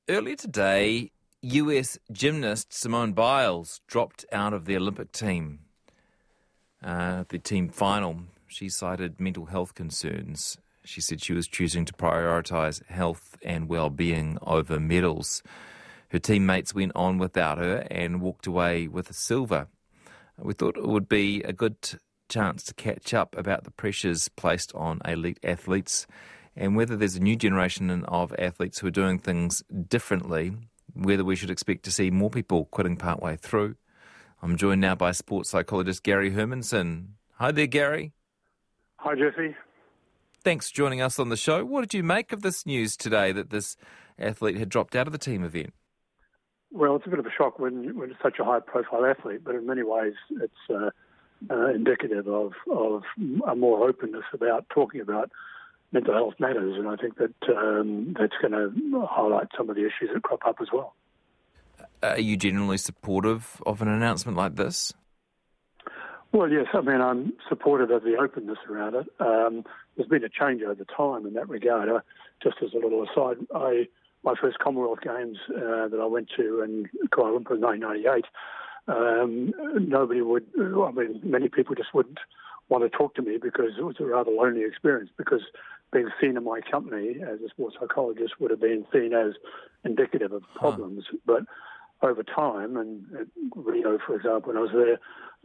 Earlier today, US gymnast Simone Biles dropped out of the Olympic team, the team final. She cited mental health concerns. She said she was choosing to prioritise health and well-being over medals. Her teammates went on without her and walked away with a silver. We thought it would be a good chance to catch up about the pressures placed on elite athletes and whether there's a new generation of athletes who are doing things differently, whether we should expect to see more people quitting partway through. I'm joined now by sports psychologist Gary Hermanson. Hi there, Gary. Hi, Jesse. Thanks for joining us on the show. What did you make of this news today that this athlete had dropped out of the team event? Well, it's a bit of a shock when it's such a high-profile athlete, but in many ways it's indicative of a more openness about talking about mental health matters, and I think that that's going to highlight some of the issues that crop up as well. Are you generally supportive of an announcement like this? Well, yes. I mean, I'm supportive of the openness around it. There's been a change over time in that regard. Just as a little aside, my first Commonwealth Games that I went to in Kuala Lumpur in 1998, many people just wouldn't want to talk to me because it was a rather lonely experience, because being seen in my company as a sports psychologist would have been seen as indicative of problems. But over time, and at Rio, for example, when I was there,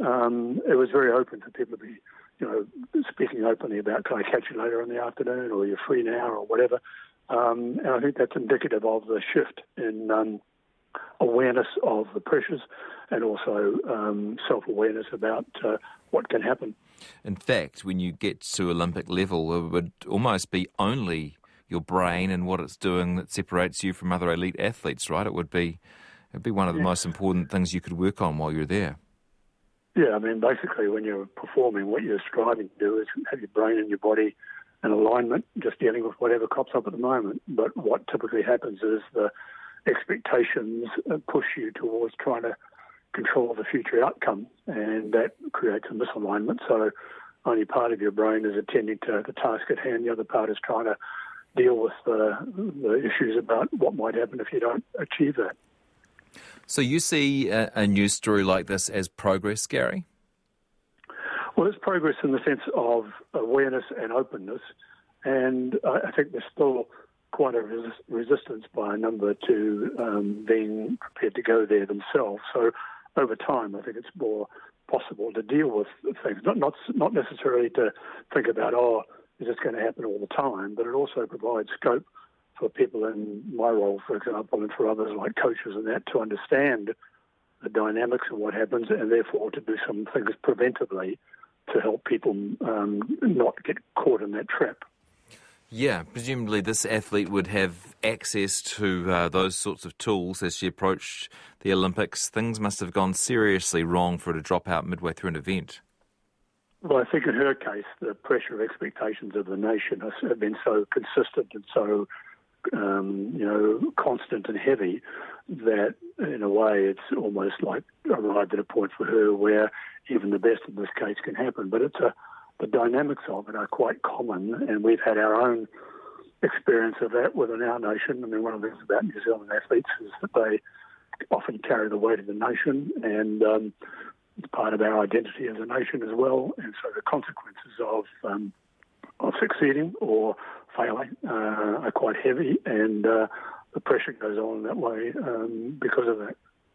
it was very open for people to be, speaking openly about, can I catch you later in the afternoon, or you're free now, or whatever. And I think that's indicative of the shift in awareness of the pressures and also self-awareness about what can happen. In fact, when you get to Olympic level, it would almost be only your brain and what it's doing that separates you from other elite athletes, right? It'd be one of the most important things you could work on while you're there. Yeah, I mean, basically when you're performing, what you're striving to do is have your brain and your body in alignment, just dealing with whatever crops up at the moment. But what typically happens is the expectations push you towards trying to control the future outcome, and that creates a misalignment. So only part of your brain is attending to the task at hand, the other part is trying to deal with the issues about what might happen if you don't achieve that. So you see a news story like this as progress, Gary? Well, it's progress in the sense of awareness and openness, and I think there's still quite a resistance by a number to being prepared to go there themselves. So over time, I think it's more possible to deal with things, not necessarily to think about, is this going to happen all the time, but it also provides scope for people in my role, for example, and for others like coaches and that, to understand the dynamics of what happens and therefore to do some things preventively to help people not get caught in that trap. Yeah, presumably this athlete would have access to those sorts of tools as she approached the Olympics. Things must have gone seriously wrong for her to drop out midway through an event. Well, I think in her case, the pressure of expectations of the nation have been so consistent and so constant and heavy that in a way it's almost like arrived at a point for her where even the best in this case can happen. But the dynamics of it are quite common, and we've had our own experience of that within our nation. I mean, one of the things about New Zealand athletes is that they often carry the weight of the nation, and it's part of our identity as a nation as well. And so the consequences of succeeding or failing are quite heavy, and the pressure goes on that way because of that.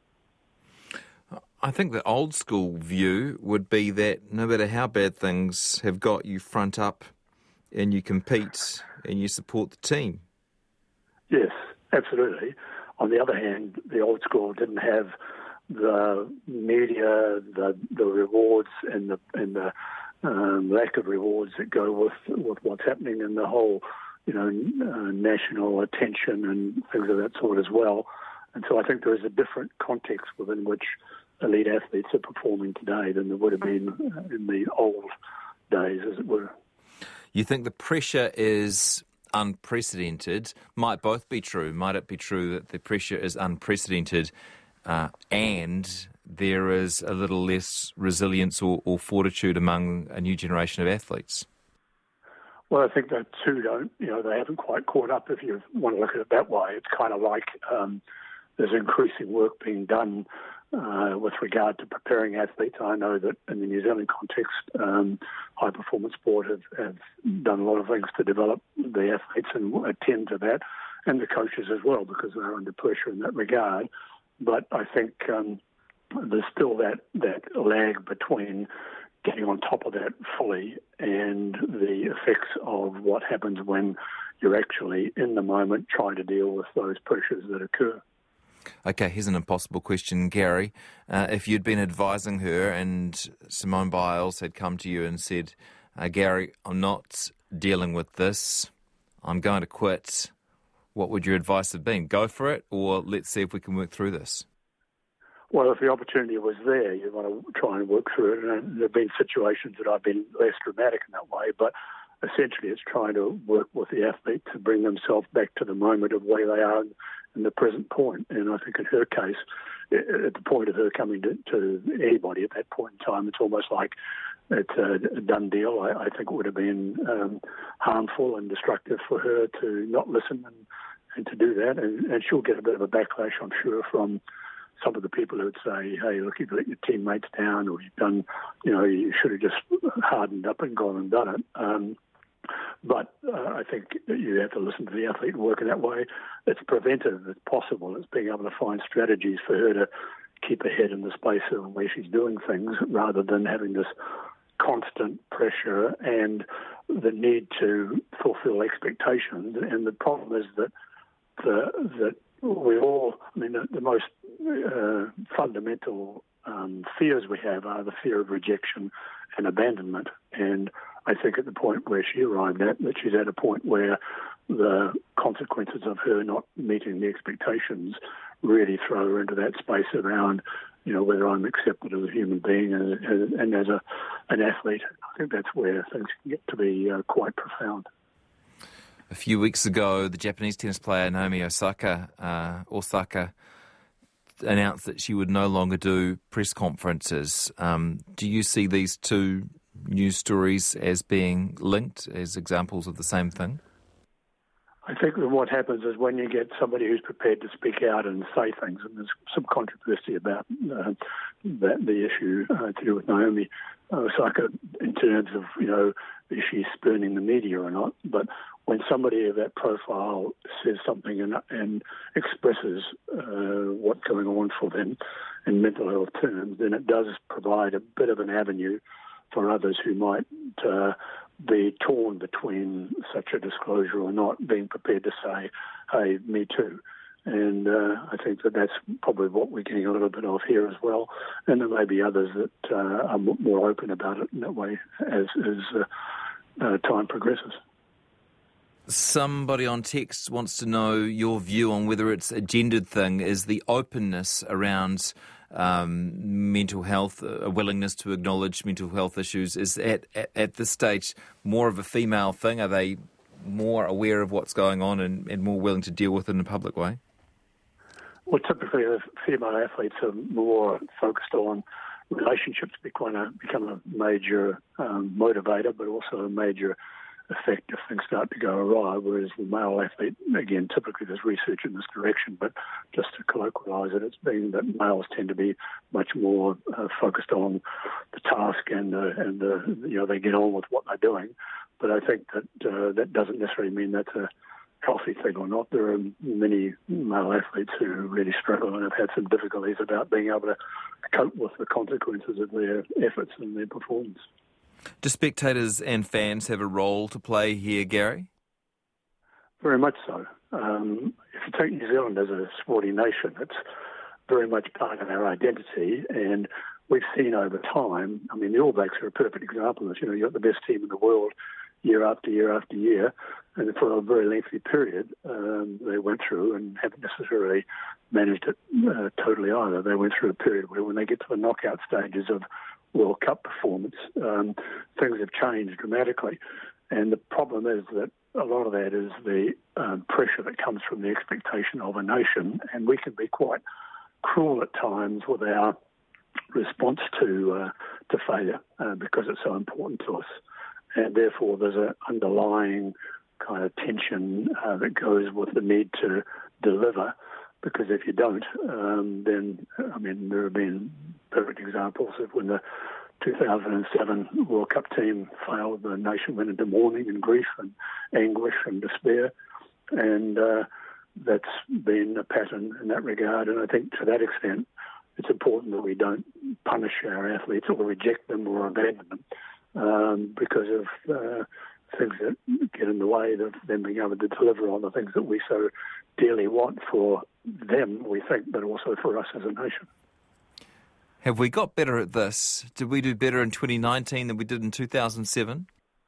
I think the old school view would be that no matter how bad things have got, you front up and you compete and you support the team. Yes, absolutely. On the other hand, the old school didn't have the media, the rewards and the lack of rewards that go with what's happening in the whole, national attention and things of that sort as well. And so I think there is a different context within which elite athletes are performing today than there would have been in the old days, as it were. You think the pressure is unprecedented? Might both be true. Might it be true that the pressure is unprecedented and there is a little less resilience or fortitude among a new generation of athletes? Well, I think the two don't, they haven't quite caught up if you want to look at it that way. It's kind of like there's increasing work being done with regard to preparing athletes. I know that in the New Zealand context, high performance sport have done a lot of things to develop the athletes and attend to that, and the coaches as well, because they're under pressure in that regard. But I think there's still that lag between getting on top of that fully and the effects of what happens when you're actually in the moment trying to deal with those pressures that occur. Okay, here's an impossible question, Gary. If you'd been advising her and Simone Biles had come to you and said, Gary, I'm not dealing with this, I'm going to quit, what would your advice have been? Go for it, or let's see if we can work through this? Well, if the opportunity was there, you want to try and work through it. And there have been situations that I've been less dramatic in that way, but essentially it's trying to work with the athlete to bring themselves back to the moment of where they are in the present point. And I think in her case, at the point of her coming to anybody at that point in time, it's almost like it's a done deal. I think it would have been harmful and destructive for her to not listen and to do that. And she'll get a bit of a backlash, I'm sure, from some of the people who would say, hey, look, you've let your teammates down, or you've done, you should have just hardened up and gone and done it. But I think you have to listen to the athlete and work in that way. It's preventive, it's possible. It's being able to find strategies for her to keep her head in the space of where she's doing things, rather than having this constant pressure and the need to fulfill expectations. And the problem is that we all, the most fundamental fears we have are the fear of rejection and abandonment. And I think at the point where she arrived at, that she's at a point where the consequences of her not meeting the expectations really throw her into that space around, whether I'm accepted as a human being and as an athlete. I think that's where things can get to be quite profound. A few weeks ago, the Japanese tennis player Naomi Osaka announced that she would no longer do press conferences. Do you see these two news stories as being linked, as examples of the same thing? I think that what happens is when you get somebody who's prepared to speak out and say things, and there's some controversy about the issue to do with Naomi Osaka in terms of, is she spurning the media or not? But when somebody of that profile says something and expresses what's going on for them in mental health terms, then it does provide a bit of an avenue for others who might be torn between such a disclosure or not, being prepared to say, hey, me too. And I think that's probably what we're getting a little bit of here as well. And there may be others that are more open about it in that way as time progresses. Somebody on text wants to know your view on whether it's a gendered thing. Is the openness around mental health, a willingness to acknowledge mental health issues, is at this stage more of a female thing? Are they more aware of what's going on and more willing to deal with it in a public way? Well, typically the female athletes are more focused on relationships become a major motivator, but also a major effect if things start to go awry, whereas the male athlete, again, typically there's research in this direction, but just to colloquialise it, it's been that males tend to be much more focused on the task and they get on with what they're doing. But I think that that doesn't necessarily mean that's a healthy thing or not. There are many male athletes who really struggle and have had some difficulties about being able to cope with the consequences of their efforts and their performance. Do spectators and fans have a role to play here, Gary? Very much so. If you take New Zealand as a sporting nation, it's very much part of our identity, and we've seen over time, the All Blacks are a perfect example of this. You've got the best team in the world year after year after year, and for a very lengthy period they went through and haven't necessarily managed it totally either. They went through a period where when they get to the knockout stages of World Cup performance, things have changed dramatically. And the problem is that a lot of that is the pressure that comes from the expectation of a nation, and we can be quite cruel at times with our response to failure because it's so important to us. and therefore there's an underlying kind of tension that goes with the need to deliver, because if you don't, then, I mean, there have been perfect examples of when the 2007 World Cup team failed, the nation went into mourning and grief and anguish and despair, and that's been a pattern in that regard. And I think to that extent, it's important that we don't punish our athletes or reject them or abandon them because of things that get in the way of them being able to deliver on the things that we so dearly want for them, we think, but also for us as a nation. Have we got better at this? Did we do better in 2019 than we did in 2007?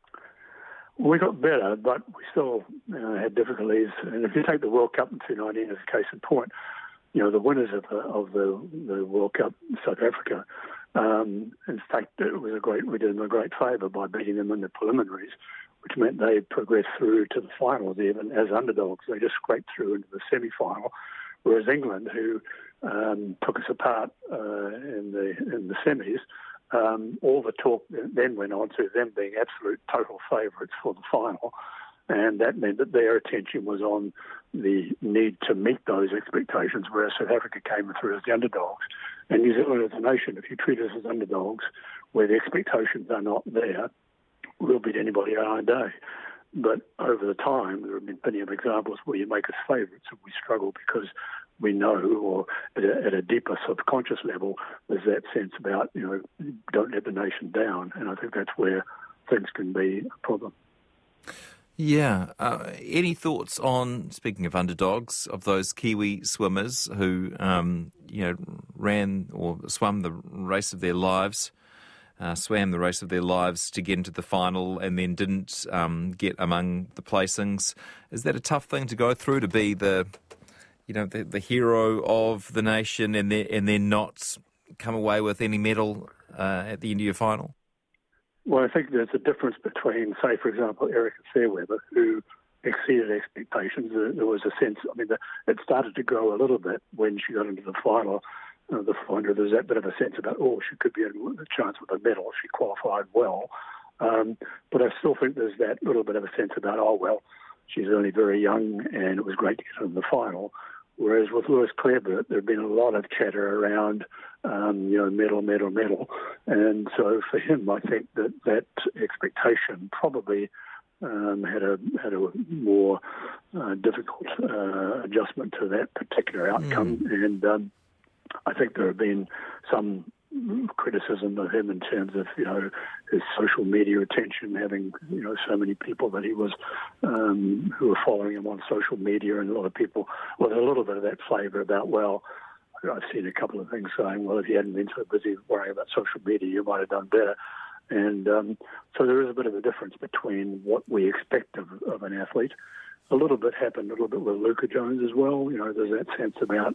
We got better, but we still had difficulties. And if you take the World Cup in 2019 as a case in point, the winners of the World Cup, South Africa, in fact, we did them a great favour by beating them in the preliminaries, which meant they progressed through to the finals even as underdogs. They just scraped through into the semi-final, whereas England, who took us apart in the semis, all the talk then went on to them being absolute total favourites for the final, and that meant that their attention was on the need to meet those expectations, whereas South Africa came through as the underdogs. And New Zealand as a nation, if you treat us as underdogs, where the expectations are not there, we'll beat anybody our own day. But over the time, there have been plenty of examples where you make us favourites and we struggle because we know, or at a deeper subconscious level, there's that sense about, don't let the nation down. And I think that's where things can be a problem. Yeah. Any thoughts on, speaking of underdogs, of those Kiwi swimmers who, ran or swam the race of their lives, swam the race of their lives to get into the final and then didn't get among the placings? Is that a tough thing to go through, to be the hero of the nation and then not come away with any medal at the end of your final? Well, I think there's a difference between, say, for example, Erica Fairweather, who exceeded expectations. There was a sense, it started to grow a little bit when she got into the final. There was that bit of a sense about, she could be a chance with a medal. She qualified well. But I still think there's that little bit of a sense about, she's only very young and it was great to get in the final. Whereas with Lewis Clareburt, there had been a lot of chatter around, medal. And so for him, I think that expectation probably had a more difficult adjustment to that particular outcome. And I think there have been some criticism of him in terms of, his social media attention, having, so many people that he was, who were following him on social media, and a lot of people, there's a little bit of that flavour about, I've seen a couple of things saying, if you hadn't been so busy worrying about social media, you might have done better. And so there is a bit of a difference between what we expect of an athlete. A little bit happened with Luka Jones as well. There's that sense about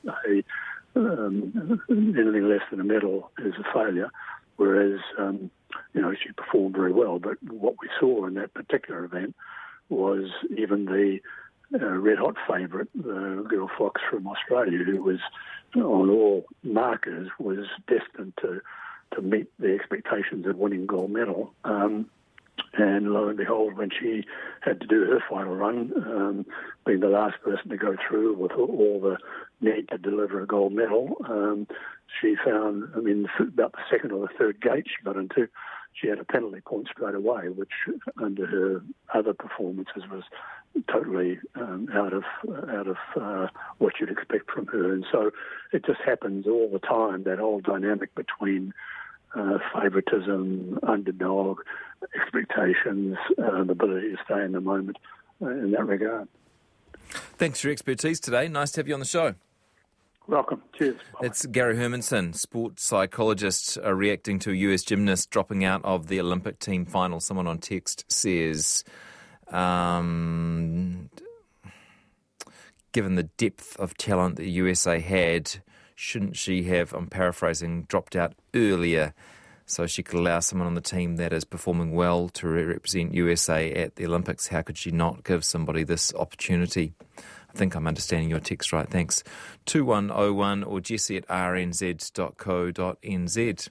anything less than a medal is a failure, whereas, she performed very well. But what we saw in that particular event was even the red-hot favourite, the girl Fox from Australia, who was on all markers, was destined to meet the expectations of winning gold medal. And lo and behold, when she had to do her final run, being the last person to go through with all the need to deliver a gold medal, she found, about the second or the third gate she got into, she had a penalty point straight away, which under her other performances was totally out of what you'd expect from her. And so it just happens all the time, that whole dynamic between favoritism, underdog, expectations, the ability to stay in the moment in that regard. Thanks for your expertise today. Nice to have you on the show. Welcome. Cheers. Bye. It's Gary Hermanson, sports psychologist, reacting to a US gymnast dropping out of the Olympic team final. Someone on text says, given the depth of talent the USA had, shouldn't she have, I'm paraphrasing, dropped out earlier so she could allow someone on the team that is performing well to represent USA at the Olympics? How could she not give somebody this opportunity? I think I'm understanding your text right. Thanks. 2101 or jesse@rnz.co.nz.